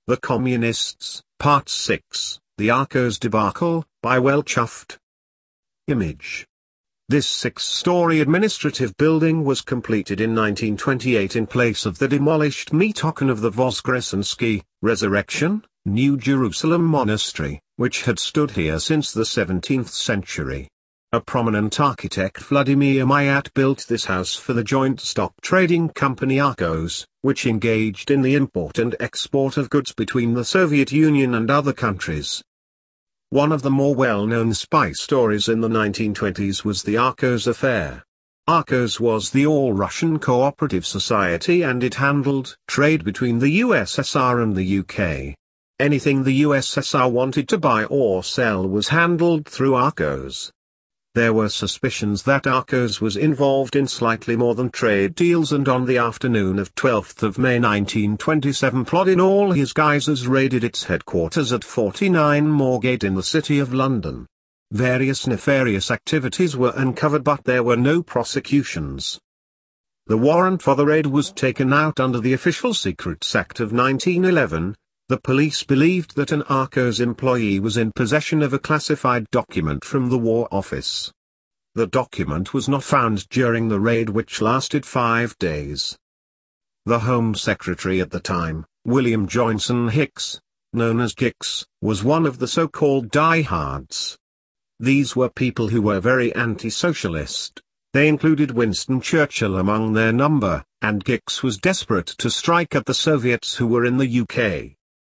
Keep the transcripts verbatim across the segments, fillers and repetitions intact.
The Communists, Part six, The Arcos Debacle, by Welchuft. Image. This six-story administrative building was completed in nineteen twenty-eight in place of the demolished Mitochen of the Vozgresensky, Resurrection, New Jerusalem Monastery, which had stood here since the seventeenth century. A prominent architect, Vladimir Mayat, built this house for the joint stock trading company Arcos, which engaged in the import and export of goods between the Soviet Union and other countries. One of the more well-known spy stories in the nineteen twenties was the Arcos affair. Arcos was the All-Russian Cooperative Society and it handled trade between the U S S R and the U K. Anything the U S S R wanted to buy or sell was handled through Arcos. There were suspicions that Arcos was involved in slightly more than trade deals, and on the afternoon of twelfth of May nineteen twenty-seven, Plod in all his guises raided its headquarters at forty-nine Moorgate in the City of London. Various nefarious activities were uncovered, but there were no prosecutions. The warrant for the raid was taken out under the Official Secrets Act of nineteen eleven. The police believed that an Arcos employee was in possession of a classified document from the War Office. The document was not found during the raid, which lasted five days. The Home Secretary at the time, William Joynson Hicks, known as Gix, was one of the so-called diehards. These were people who were very anti-socialist. They included Winston Churchill among their number, and Gix was desperate to strike at the Soviets who were in the U K.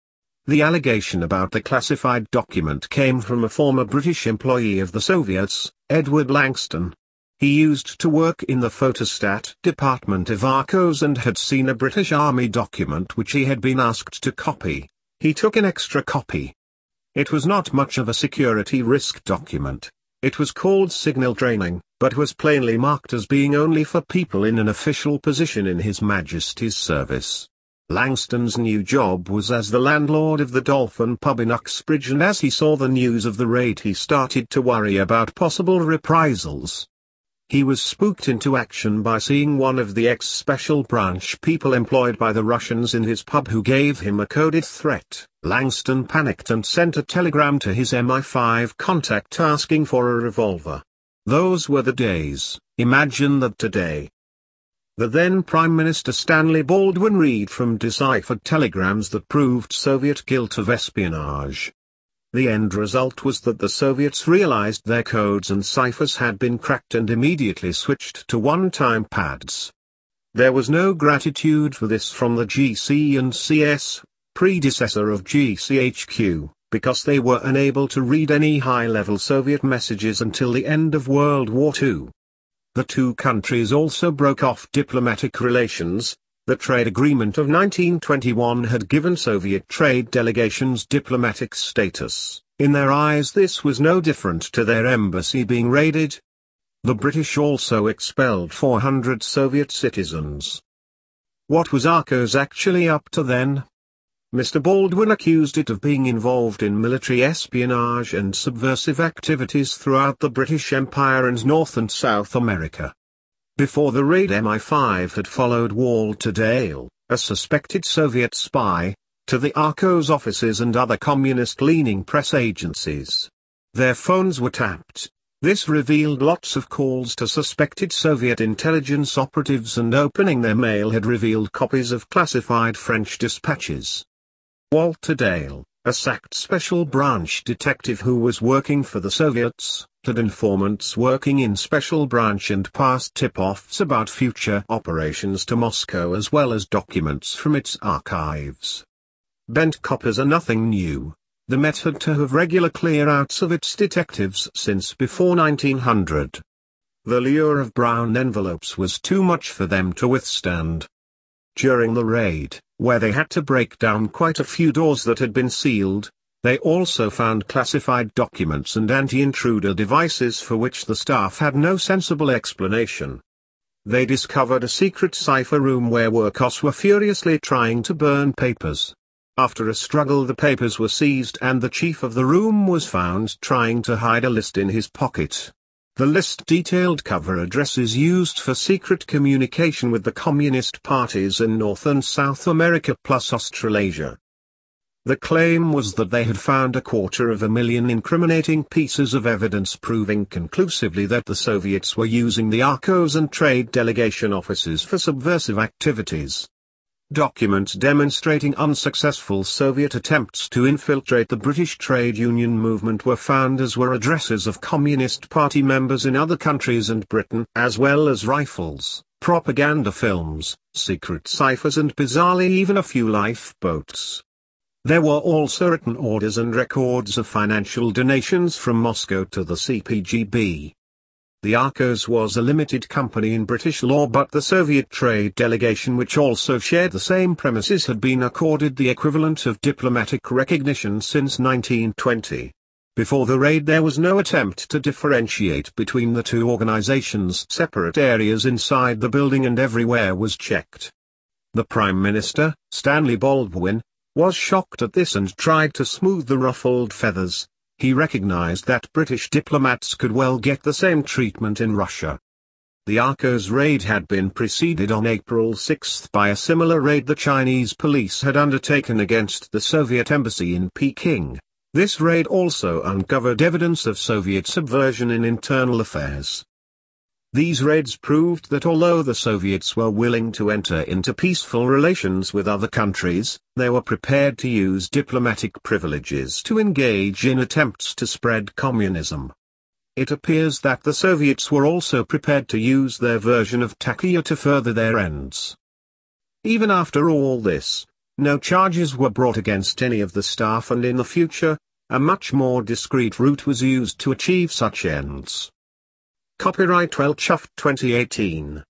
The allegation about the classified document came from a former British employee of the Soviets, Edward Langston. He used to work in the photostat department of Arcos and had seen a British Army document which he had been asked to copy. He took an extra copy. It was not much of a security risk document. It was called signal training, but was plainly marked as being only for people in an official position in His Majesty's service. Langston's new job was as the landlord of the Dolphin pub in Uxbridge, and as he saw the news of the raid he started to worry about possible reprisals. He was spooked into action by seeing one of the ex-special branch people employed by the Russians in his pub who gave him a coded threat. Langston panicked and sent a telegram to his M I five contact asking for a revolver. Those were the days. Imagine that today. The then Prime Minister Stanley Baldwin read from deciphered telegrams that proved Soviet guilt of espionage. The end result was that the Soviets realized their codes and ciphers had been cracked and immediately switched to one-time pads. There was no gratitude for this from the G C and C S, predecessor of G C H Q, because they were unable to read any high-level Soviet messages until the end of World War Two. The two countries also broke off diplomatic relations. The trade agreement of nineteen twenty-one had given Soviet trade delegations diplomatic status. In their eyes this was no different to their embassy being raided. The British also expelled four hundred Soviet citizens. What was Arcos actually up to then? Mister Baldwin accused it of being involved in military espionage and subversive activities throughout the British Empire and North and South America. Before the raid, M I five had followed Walter Dale, a suspected Soviet spy, to the Arcos offices and other communist-leaning press agencies. Their phones were tapped. This revealed lots of calls to suspected Soviet intelligence operatives, and opening their mail had revealed copies of classified French dispatches. Walter Dale, a sacked special branch detective who was working for the Soviets, had informants working in special branch and passed tip-offs about future operations to Moscow as well as documents from its archives. Bent coppers are nothing new. The Met had to have regular clear-outs of its detectives since before nineteen hundred. The lure of brown envelopes was too much for them to withstand. During the raid, where they had to break down quite a few doors that had been sealed, they also found classified documents and anti-intruder devices for which the staff had no sensible explanation. They discovered a secret cipher room where workers were furiously trying to burn papers. After a struggle, the papers were seized and the chief of the room was found trying to hide a list in his pocket. The list detailed cover addresses used for secret communication with the communist parties in North and South America plus Australasia. The claim was that they had found a quarter of a million incriminating pieces of evidence proving conclusively that the Soviets were using the Arcos and trade delegation offices for subversive activities. Documents demonstrating unsuccessful Soviet attempts to infiltrate the British trade union movement were found, as were addresses of Communist Party members in other countries and Britain, as well as rifles, propaganda films, secret ciphers and bizarrely even a few lifeboats. There were also written orders and records of financial donations from Moscow to the C P G B. The Arcos was a limited company in British law, but the Soviet trade delegation, which also shared the same premises, had been accorded the equivalent of diplomatic recognition since nineteen twenty. Before the raid there was no attempt to differentiate between the two organizations. Separate areas inside the building and everywhere was checked. The Prime Minister, Stanley Baldwin, was shocked at this and tried to smooth the ruffled feathers. He recognized that British diplomats could well get the same treatment in Russia. The Arcos raid had been preceded on April sixth by a similar raid the Chinese police had undertaken against the Soviet embassy in Peking. This raid also uncovered evidence of Soviet subversion in internal affairs. These raids proved that although the Soviets were willing to enter into peaceful relations with other countries, they were prepared to use diplomatic privileges to engage in attempts to spread communism. It appears that the Soviets were also prepared to use their version of Takia to further their ends. Even after all this, no charges were brought against any of the staff, and in the future, a much more discreet route was used to achieve such ends. Copyright Weltschafft twenty eighteen.